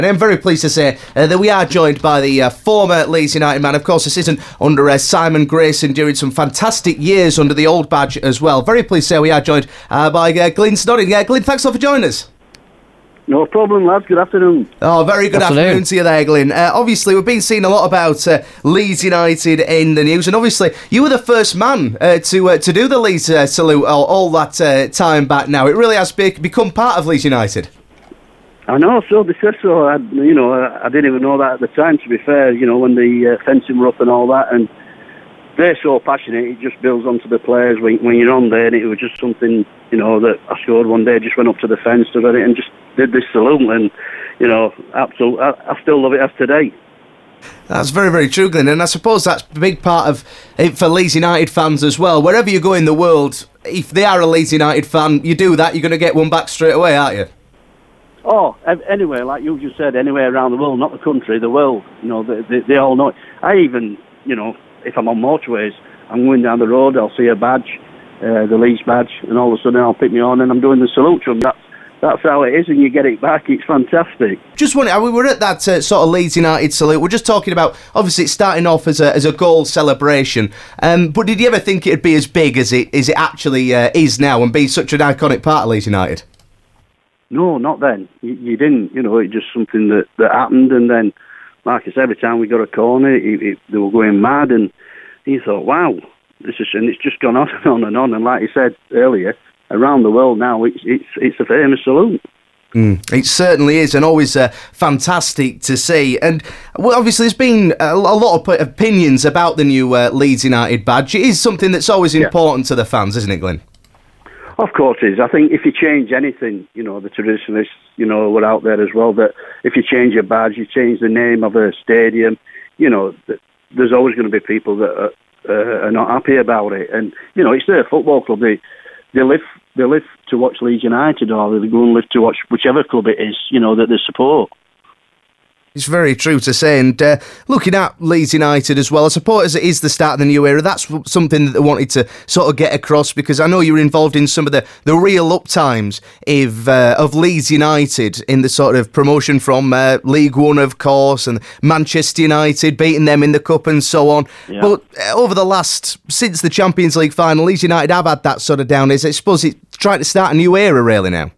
And I'm very pleased to say that we are joined by the former Leeds United man. Of course, this isn't under Simon Grayson during some fantastic years under the old badge as well. Very pleased to say we are joined by Glyn Snoddy. Glyn, thanks a lot for joining us. No problem, lads. Good afternoon. Oh, very good afternoon to you there, Glyn. Obviously, we've been seeing a lot about Leeds United in the news, and obviously, you were the first man to do the Leeds salute all that time back now. It really has become part of Leeds United. I know, so they said so. I didn't even know that at the time, to be fair, when the fencing were up and all that, and they're so passionate, it just builds onto the players when you're on there, and it was just something, that I scored one day, just went up to the fence, stood at it, and just did this salute, and, absolutely, I still love it as today. That's very, very true, Glyn, and I suppose that's a big part of it for Leeds United fans as well. Wherever you go in the world, if they are a Leeds United fan, you do that, you're going to get one back straight away, aren't you? Oh, anywhere, like you just said, anywhere around the world, not the country, the world. They all know it. I even, if I'm on motorways, I'm going down the road, I'll see a badge, the Leeds badge, and all of a sudden I'll pick me on and I'm doing the salute to them. That's how it is, and you get it back. It's fantastic. Just wondering, we were at that sort of Leeds United salute. We're just talking about, obviously, it's starting off as a goal celebration. But did you ever think it'd be as big as it actually is now and be such an iconic part of Leeds United? No, not then. You didn't. It's just something that happened, and then, like I said, every time we got a corner, they were going mad, and you thought, wow, and it's just gone on and on and on. And like you said earlier, around the world now, it's a famous salute. It certainly is, and always fantastic to see. And well, obviously, there's been a lot of opinions about the new Leeds United badge. It is something that's always important to the fans, isn't it, Glyn? Of course it is. I think if you change anything, the traditionalists, were out there as well, that if you change a badge, you change the name of a stadium, there's always going to be people that are not happy about it. And, it's their football club. They live to watch Leeds United, or they go and live to watch whichever club it is, that they support. It's very true to say, and looking at Leeds United as well, I suppose it is the start of the new era. That's something that they wanted to sort of get across, because I know you were involved in some of the real up times of Leeds United in the sort of promotion from League One, of course, and Manchester United, beating them in the Cup and so on. Yeah. But since the Champions League final, Leeds United have had that sort of down. I suppose it's trying to start a new era really now.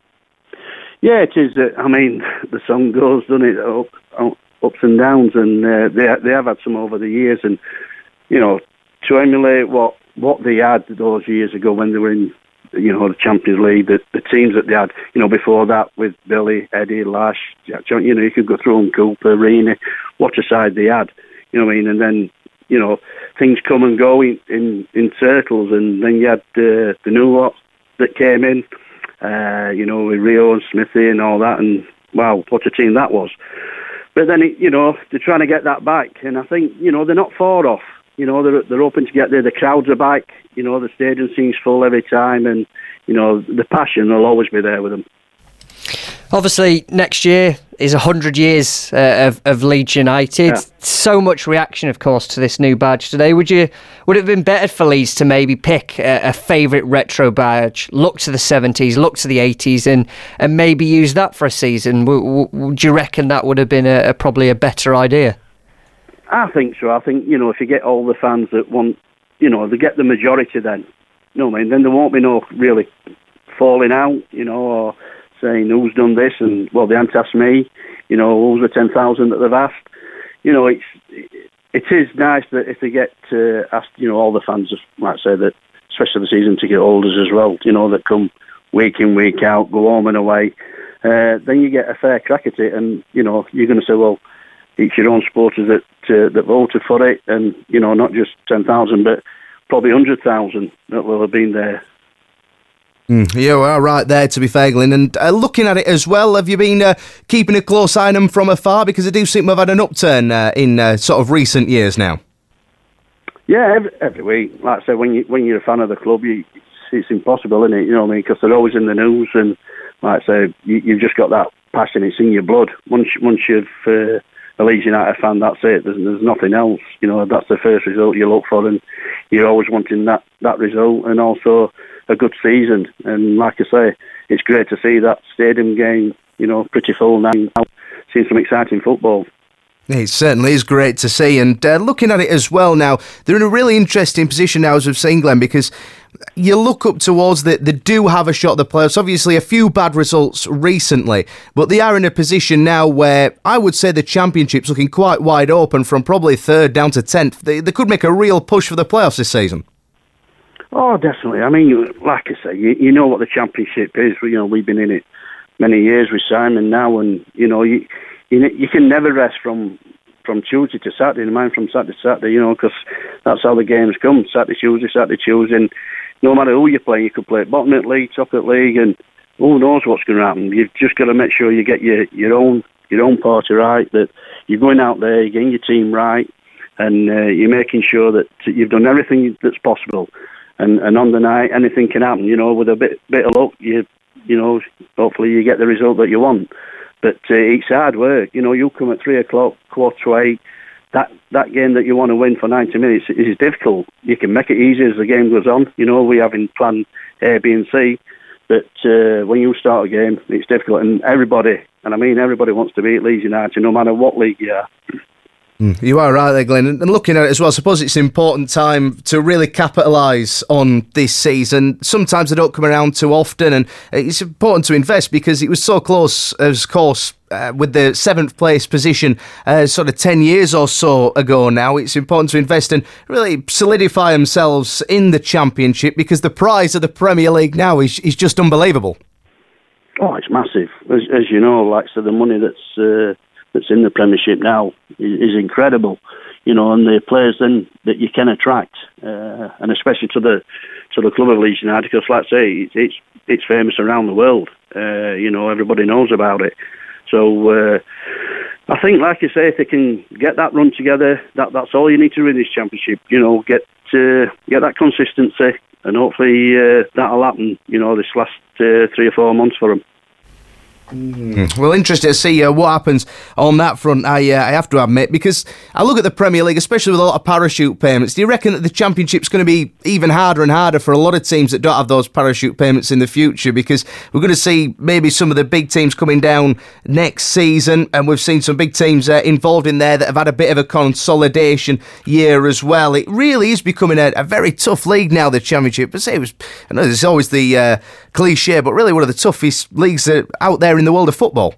Yeah, it is. The song goes, doesn't it? Ups and downs, and they have had some over the years. And to emulate what they had those years ago when they were in, the Champions League, the teams that they had, before that with Billy, Eddie, Lash, you could go through them, Cooper, Reaney, what a side they had. And then things come and go in circles, and then you had the new lot that came in. With Rio and Smithy and all that, and wow, what a team that was. But then, they're trying to get that back, and I think, they're not far off. They're hoping to get there. The crowds are back. The stadium seems full every time, and, the passion will always be there with them. Obviously, next year is 100 years of Leeds United. Yeah. So much reaction, of course, to this new badge today. Would it have been better for Leeds to maybe pick a favourite retro badge, look to the 70s, look to the 80s, and maybe use that for a season? Would you reckon that would have been probably a better idea? I think so. I think, if you get all the fans that want, they get the majority then. Then there won't be no really falling out, or saying who's done this, and they haven't asked me, who's the 10,000 that they've asked. It is nice that if they get asked, all the fans, like I say, that especially the season ticket holders as well, that come week in, week out, go home and away, then you get a fair crack at it, and you're going to say, well, it's your own supporters that voted for it, and not just 10,000, but probably 100,000 that will have been there. You are right there, to be fair, Glyn. And looking at it as well, have you been keeping a close eye on them from afar? Because I do seem to have had an upturn in sort of recent years now. Yeah, every week. Like I said, when you're a fan of the club, it's impossible, isn't it? Because they're always in the news, and like I say, you've just got that passion. It's in your blood. Once you've a Leeds United fan, that's it. There's nothing else. That's the first result you look for, and you're always wanting that result, and also a good season. And like I say, it's great to see that stadium game, pretty full now. seen some exciting football. It certainly is great to see, and looking at it as well now, they're in a really interesting position now, as we've seen, Glenn, because you look up towards they do have a shot at the playoffs. Obviously, a few bad results recently, but they are in a position now where I would say the Championship's looking quite wide open from probably 3rd down to 10th. They could make a real push for the playoffs this season. Oh, definitely. I mean, like I say, you know what the Championship is. We've been in it many years with Simon now, and you can never rest from Tuesday to Saturday, and mine from Saturday to Saturday, because that's how the games come. Saturday, Tuesday, and no matter who you play, you could play bottom of the league, top of the league, and who knows what's going to happen. You've just got to make sure you get your own party right, that you're going out there, you're getting your team right, and you're making sure that you've done everything that's possible. And on the night, anything can happen. With a bit of luck, hopefully you get the result that you want. But it's hard work. You come at 3 o'clock, 7:45. That game that you want to win for 90 minutes is difficult. You can make it easy as the game goes on. We haven't planned A, B, and C. But when you start a game, it's difficult. And everybody wants to beat Leeds United, no matter what league you are. You are right there, Glenn. And looking at it as well, I suppose it's an important time to really capitalise on this season. Sometimes they don't come around too often, and it's important to invest because it was so close, of course, with the 7th place position sort of 10 years or so ago now. It's important to invest and really solidify themselves in the Championship because the prize of the Premier League now is just unbelievable. Oh, it's massive. As you know, so the money that's in the Premiership now is incredible, and the players then that you can attract, and especially to the club of Leeds United, because, like I say, it's famous around the world. Everybody knows about it. So I think, like you say, if they can get that run together, that's all you need to win this Championship. Get that consistency, and hopefully that'll happen. This last 3 or 4 months for them. Well, interested to see what happens on that front, I have to admit, because I look at the Premier League, especially with a lot of parachute payments. Do you reckon that the Championship's going to be even harder and harder for a lot of teams that don't have those parachute payments in the future? Because we're going to see maybe some of the big teams coming down next season, and we've seen some big teams involved in there that have had a bit of a consolidation year as well. It really is becoming a very tough league now, the Championship. I know there's always the cliche, but really one of the toughest leagues out there in the world of football.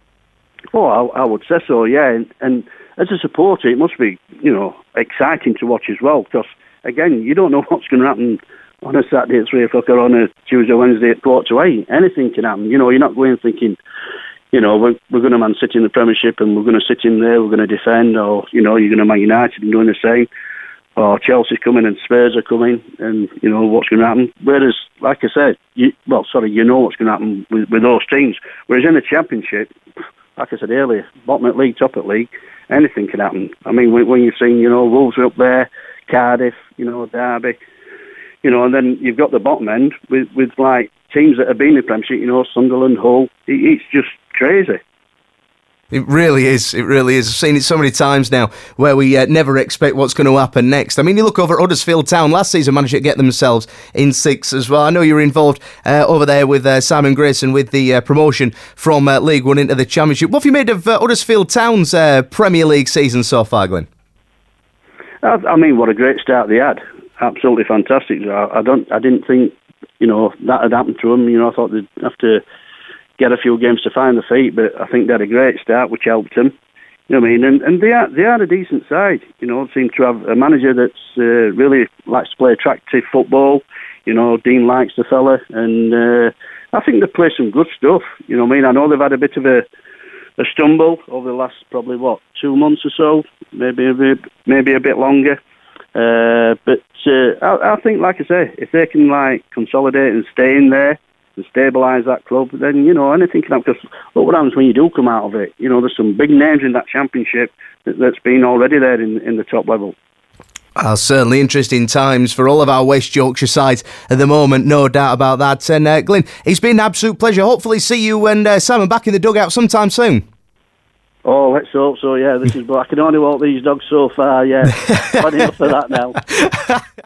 Oh, I would say so, yeah. And as a supporter, it must be, exciting to watch as well, because, again, you don't know what's going to happen on a Saturday at 3 o'clock or on a Tuesday, Wednesday at 7:45. Anything can happen. You're not going thinking, we're going to Man City in the Premiership and we're going to sit in there, we're going to defend, or, you're going to Man United and doing the same. Or Chelsea's coming and Spurs are coming, and what's going to happen. Whereas, like I said, you know what's going to happen with those teams. Whereas in the Championship, like I said earlier, bottom of the league, top of the league, anything can happen. I mean, when you've seen, Wolves are up there, Cardiff, Derby, and then you've got the bottom end with like teams that have been in the Premiership, Sunderland, Hull. It's just crazy. It really is. It really is. I've seen it so many times now where we never expect what's going to happen next. I mean, you look over at Huddersfield Town. Last season managed to get themselves in 6th as well. I know you were involved over there with Simon Grayson with the promotion from League One into the Championship. What have you made of Huddersfield Town's Premier League season so far, Glenn? I mean, what a great start they had. Absolutely fantastic. I didn't think, that had happened to them. I thought they'd have to get a few games to find their feet, but I think they had a great start, which helped them. You know what I mean? And they are a decent side. Seem to have a manager that's really likes to play attractive football. Dean likes the fella, and I think they play some good stuff. You know what I mean? I know they've had a bit of a stumble over the last probably 2 months or so, maybe a bit longer. But I think, like I say, if they can consolidate and stay in there and stabilise that club, then anything can happen. Because look what happens when you do come out of it. There's some big names in that Championship that's been already there in the top level. Certainly interesting times for all of our West Yorkshire sides at the moment, no doubt about that. And Glenn, it's been an absolute pleasure. Hopefully see you and Simon back in the dugout sometime soon. Oh, let's hope so, yeah. I can only walk these dogs so far, yeah. Funny enough for that now.